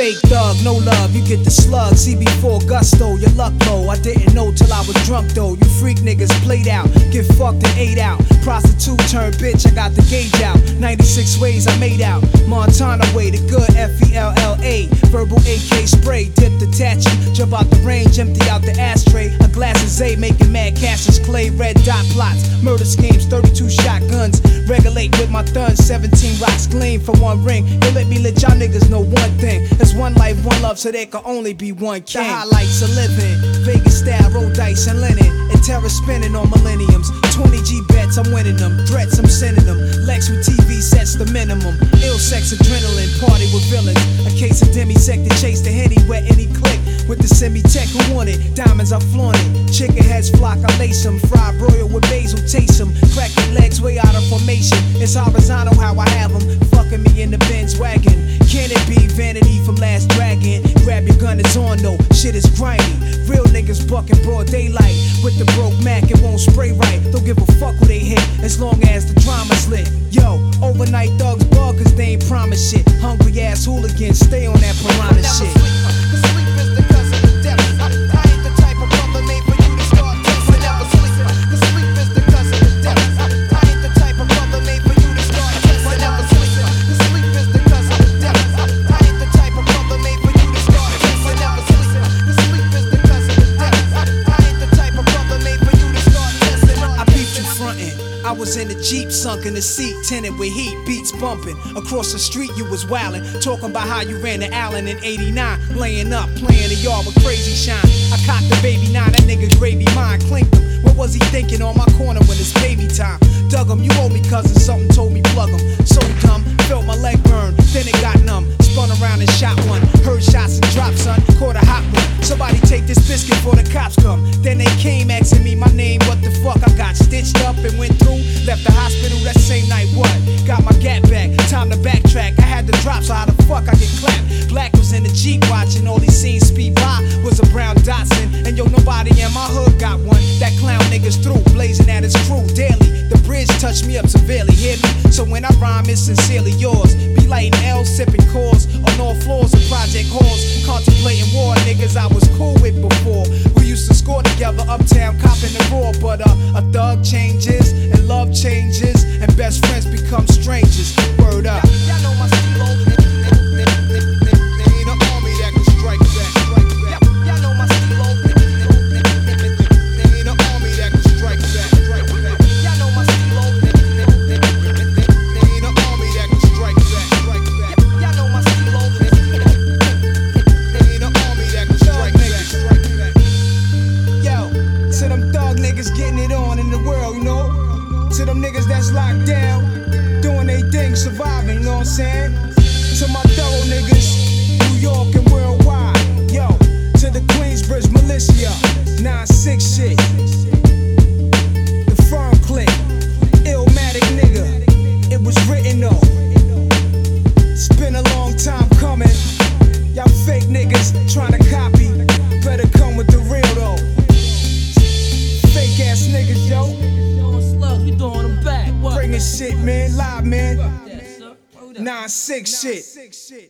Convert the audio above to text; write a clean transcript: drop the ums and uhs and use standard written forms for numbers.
fake thug, no love, you get the slug. CB4 gusto, your luck low. I didn't know till I was drunk though. You freak niggas played out, get fucked and ate out. Prostitute turned bitch, I got the gauge out. 96 ways I made out. Montana way, the good FELLA. Verbal AK spray, dip the tattoo. Jump out the range, empty out the ashtray. A glass of Zay, making mad Cassius Clay. Red dot plots, murder schemes, 32 shotguns. Regulate with my thuns, 17 rocks gleam for one ring. You let me let y'all niggas know one thing. It's one life, one love, so there can only be one king. The highlights of living, Vegas style, roll dice and linen. And terror spinning on millenniums. 20 G bets, I'm winning them. Threats, I'm sending them. Lex with TV sets the minimum. Ill sex, adrenaline, party with villains. A case of demisec to chase the Henny, wet any click. With the semi-tech who want it, diamonds I flaunt it. Chicken heads flock, I lace them. Fried broil with basil, taste them. Crack your legs way out of formation. It's horizontal how I have them. Fucking me in the Benz wagon. Can it be vanity from Last Dragon? Grab your gun, it's on though. Shit is grimy. Real niggas bucking broad daylight. With the broke Mac, it won't spray right. Don't give a fuck who they hit, as long as the drama's lit. Yo, overnight thugs bug cause they ain't promise shit. Hungry ass hooligans, stay on that piranha shit. I was in the Jeep, sunk in the seat, tinted with heat, beats bumping. Across the street you was wildin', talking about how you ran to Allen in '89. Laying up, playing the yard with crazy shine. I cocked the baby 9, that nigga gravy mine, clinked him. What was he thinking on my corner when it's baby time? Dug him, you owe me cousin, something told me plug him. So dumb, felt my leg burn, then it got numb. Spun around and shot one, heard shots and drops, son, caught a hot one. Somebody take this biscuit before the cops come. Then they came asking me my name, what the fuck? I got stitched up and went through. Left the hospital that same night, what? Got my gat back, time to backtrack. I had to drop, so how the fuck I get clapped? Black was in the Jeep watching, all these scenes speed by. Was a brown Datsun, and yo, nobody in my hood got one. That clown niggas through, blazing at his crew daily. The bridge touched me up severely, hear me? So when I rhyme, it's sincerely yours. Be lighting L, sipping cores on all floors of project halls. Contemplating war, niggas I was cool with before. We used to score together uptown, copping the raw. But a thug changes, and love changes, and best friends become strangers. Word up. Y'all know my stilo. Ain't an army that can strike back. Y'all know my stilo. Ain't an army that can strike back. Y'all know my stilo. Ain't an army that can strike back. Y'all know my stilo. Ain't an army that can strike back. Yo, to them thug niggas getting it on in the world, you know? To them niggas that's locked down, doing they thing, surviving, you know what I'm saying? To my thorough niggas, New York and worldwide. Yo, to the Queensbridge militia, 9-6 shit. The firm click, Illmatic nigga, it was written though. It's been a long time coming. Y'all fake niggas trying to copy, better come with the real though. Fake ass niggas, yo. We throwing them back. What? Bringing shit, man, live, man. 9-6 shit.